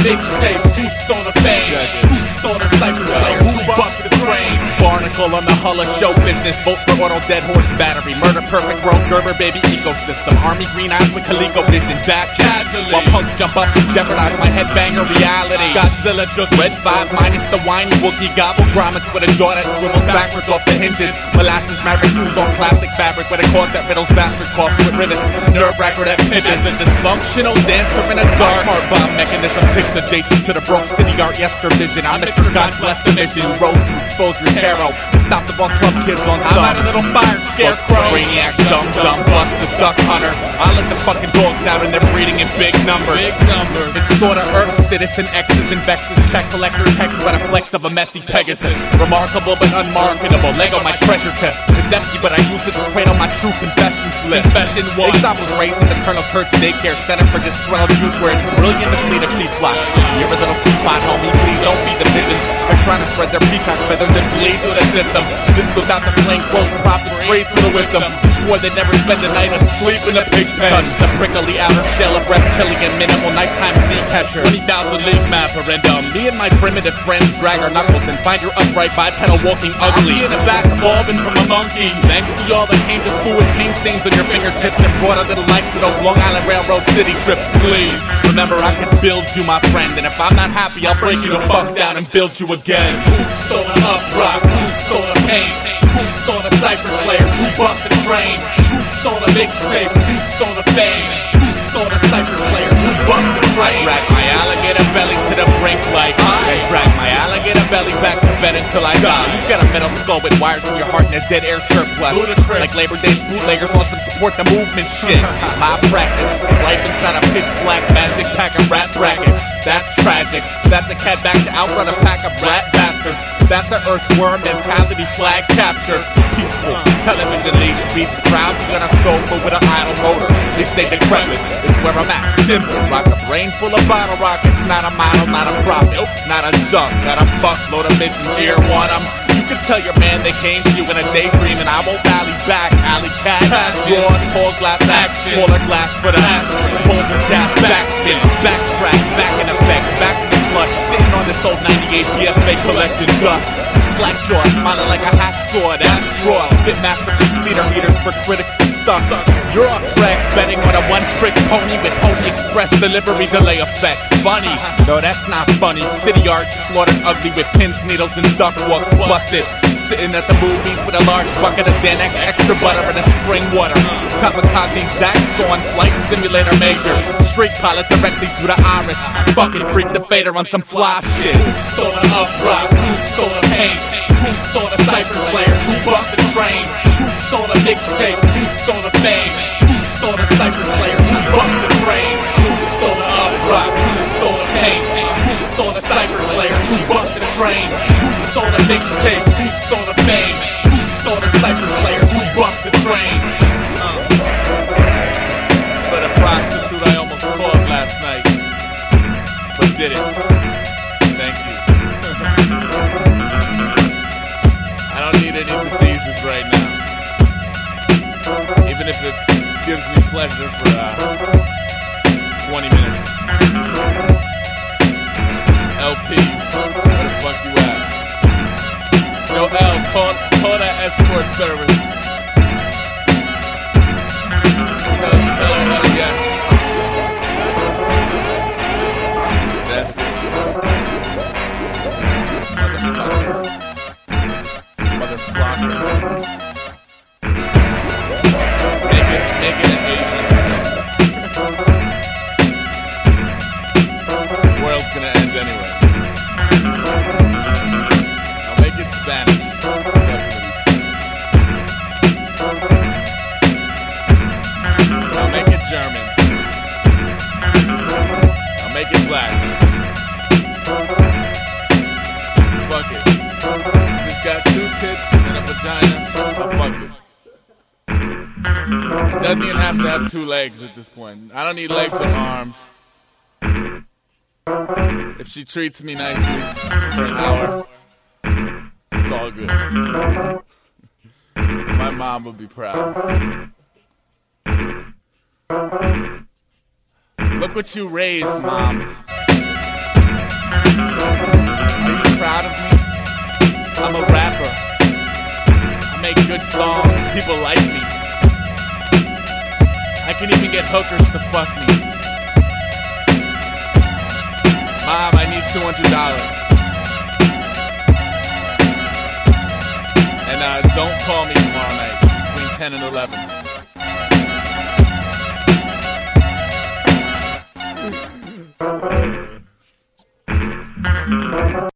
mixtapes? Who stole the fame? Who stole the cypher slayers? Who bucked the train? Barnacle on the hull of show business. Vote for auto, dead horse battery. Murder perfect world, Gerber baby ecosystem. Army green eyes with Coleco vision. Dash casually while punks jump up and jeopardize my headbanger reality. Godzilla took red 5 minus the whiny Wookie gobble grommets with a jaw that swivels backwards off the hinges. Molasses maverick shoes on classic fabric with a cord that riddles bastard coughs with rivets. Nerve wracker that pivots. As a dysfunctional dancer in a dark smart bomb mechanism ticks adjacent to the broke city art yester vision. I'm Mr. God bless the mission who rose to expose your tarot. Stop the ball club kids on some. I'm a little fire scarecrow. Brainiac, dumb, bust the duck hunter. I let the fucking dogs out and they're breeding in big numbers. It's sorta irks, citizen X's and vexes. Check collectors hex by the flex of a messy Pegasus. Remarkable but unmarketable. Lego my treasure chest. It's empty but I use it to cradle my true confessions list. Confession 1. Aesop was raised in the Colonel Kurtz Daycare Center for disgruntled youth where it's brilliant to fleet a sheep flock. You're a little teapot, homie. Please don't feed the pigeons. They're trying to spread their peacock feathers and bleed through the system. This goes out to plain quote prophets free through the wisdom. Swore they'd never spend a night asleep in a pig pen. Touch the prickly outer shell of reptilian minimal nighttime sea catcher. 20,000 league mapper and me and my primitive friends drag our knuckles and find your upright bipedal walking ugly. In the back evolving from a monkey. Thanks to y'all that came to school with paint stains on your fingertips and brought a little life to those Long Island Railroad city trips. Please remember I can build you, my friend, and if I'm not happy, I'll break you the fuck down and build you again. Who stole the uprock? Who stole the pain? Who stole the cypher slayers? Who bucked the train? Who stole the mixtapes? Who stole the fame? Who stole the cypher slayers? Who bucked the train? Drag my alligator belly to the brink like I drag my alligator belly back to bed until I die. You've got a metal skull with wires from your heart and a dead air surplus. Ludicrous. Like Labor Day bootleggers on some support the movement shit. My practice, life inside a pitch black magic pack of rat brackets. That's tragic. That's a cat back to outrun a pack of rat bastards. That's an earthworm mentality flag captured. Peaceful television league speech proud. You got a sofa with an idle motor. They say decrepit is where I'm at. Simple. Rock a brain full of bottle rockets. Not a model, not a prophet. Not a duck. Got a buckload of missions. Year one, you can tell your man they came to you in a daydream and I won't rally back. Alley cat, raw, tall glass action. Taller glass for the aspirin. Boulder tap, backspin, backtrack, back in effect, back in the clutch. Sitting on this old 98 BFA collecting dust. Slack jaw, smiling like a hacksaw. That's raw. Spit masterpiece meter meters for critics to suck. You're off track, betting on a one-trick pony with Pony Express delivery delay effect. Funny, no, that's not funny. City art slaughtered ugly with pins, needles, and duck walks busted. Sitting at the movies with a large bucket of Xanax, extra butter, and a spring water. Kamikaze Zach's on Flight Simulator Major. Street pilot directly through the iris. Fucking freak the fader on some fly shit. Who stole the uprock? Who stole the pain? Who stole the cypher slayers? Who bucked the train? Who stole the mixtapes? Who stole the fame? Who stole the cypher slayers? Who bucked the train? Who stole the uprock? Who stole the pain? Who stole the cypher slayers? Who bucked the train? Who stole the mixtapes? Who stole the fame? Who stole the cypher slayers? Who bucked the train? For the prostitute I almost called last night, but did it. Thank you. I don't need any diseases right now, even if it gives me pleasure for 20 minutes. LP, where the fuck you at? Yo, L, call that escort service. Tell her that yes. That's it. Motherfucker. Make it an Asian. The world's gonna end anyway. I'll make it Spanish. I'll make it German. I'll make it black. Fuck it. If it's got 2 tits and a vagina, I'll fuck it. It doesn't even have to have 2 legs at this point. I don't need legs or arms. If she treats me nicely for an hour, it's all good. My mom would be proud. Look what you raised, Mom. Are you proud of me? I'm a rapper. I make good songs, people like me. I can even get hookers to fuck me. Mom, I need $200. And don't call me tomorrow night between 10 and 11.